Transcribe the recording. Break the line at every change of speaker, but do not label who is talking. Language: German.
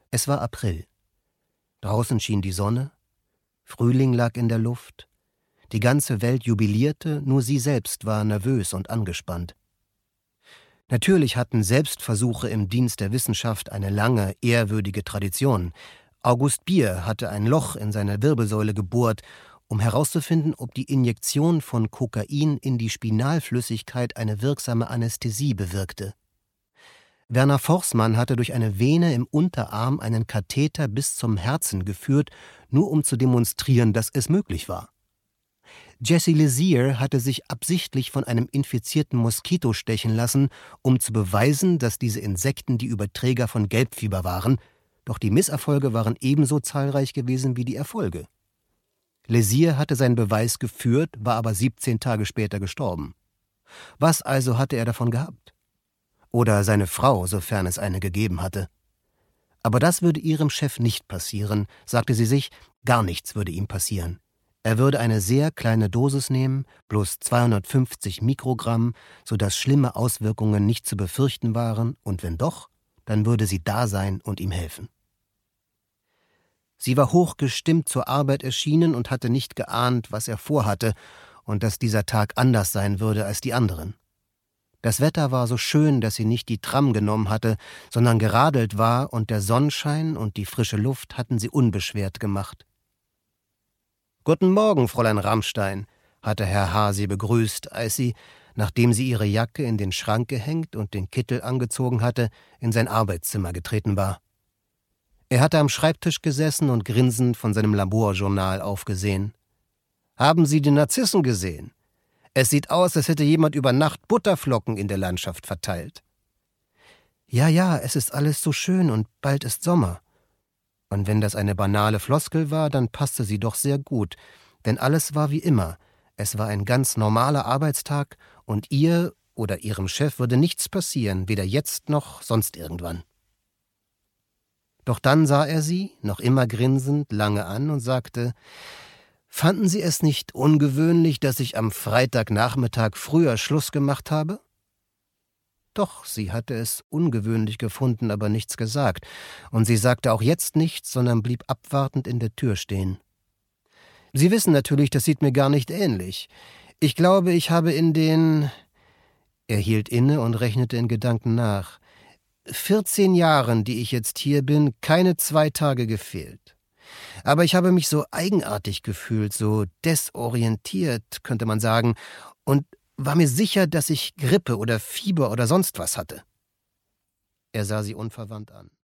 Es war April. Draußen schien die Sonne, Frühling lag in der Luft, die ganze Welt jubilierte, nur sie selbst war nervös und angespannt. Natürlich hatten Selbstversuche im Dienst der Wissenschaft eine lange, ehrwürdige Tradition. August Bier hatte ein Loch in seine Wirbelsäule gebohrt, um herauszufinden, ob die Injektion von Kokain in die Spinalflüssigkeit eine wirksame Anästhesie bewirkte. Werner Forßmann hatte durch eine Vene im Unterarm einen Katheter bis zum Herzen geführt, nur um zu demonstrieren, dass es möglich war. Jessie Lezier hatte sich absichtlich von einem infizierten Moskito stechen lassen, um zu beweisen, dass diese Insekten die Überträger von Gelbfieber waren, doch die Misserfolge waren ebenso zahlreich gewesen wie die Erfolge. Lezier hatte seinen Beweis geführt, war aber 17 Tage später gestorben. Was also hatte er davon gehabt? Oder seine Frau, sofern es eine gegeben hatte. Aber das würde ihrem Chef nicht passieren, sagte sie sich, gar nichts würde ihm passieren. Er würde eine sehr kleine Dosis nehmen, bloß 250 Mikrogramm, sodass schlimme Auswirkungen nicht zu befürchten waren, und wenn doch, dann würde sie da sein und ihm helfen. Sie war hochgestimmt zur Arbeit erschienen und hatte nicht geahnt, was er vorhatte und dass dieser Tag anders sein würde als die anderen. Das Wetter war so schön, dass sie nicht die Tram genommen hatte, sondern geradelt war, und der Sonnenschein und die frische Luft hatten sie unbeschwert gemacht. »Guten Morgen, Fräulein Rammstein«, hatte Herr H. sie begrüßt, als sie, nachdem sie ihre Jacke in den Schrank gehängt und den Kittel angezogen hatte, in sein Arbeitszimmer getreten war. Er hatte am Schreibtisch gesessen und grinsend von seinem Laborjournal aufgesehen. »Haben Sie die Narzissen gesehen? Es sieht aus, als hätte jemand über Nacht Butterflocken in der Landschaft verteilt.« »Ja, es ist alles so schön und bald ist Sommer.« Und wenn das eine banale Floskel war, dann passte sie doch sehr gut, denn alles war wie immer. Es war ein ganz normaler Arbeitstag und ihr oder ihrem Chef würde nichts passieren, weder jetzt noch sonst irgendwann. Doch dann sah er sie, noch immer grinsend, lange an und sagte: »Fanden Sie es nicht ungewöhnlich, dass ich am Freitagnachmittag früher Schluss gemacht habe?« Doch, sie hatte es ungewöhnlich gefunden, aber nichts gesagt, und sie sagte auch jetzt nichts, sondern blieb abwartend in der Tür stehen. »Sie wissen natürlich, das sieht mir gar nicht ähnlich. Ich glaube, ich habe in den...« Er hielt inne und rechnete in Gedanken nach. 14 Jahren, die ich jetzt hier bin, keine 2 Tage gefehlt. Aber ich habe mich so eigenartig gefühlt, so desorientiert, könnte man sagen, und war mir sicher, dass ich Grippe oder Fieber oder sonst was hatte.« Er sah sie unverwandt an.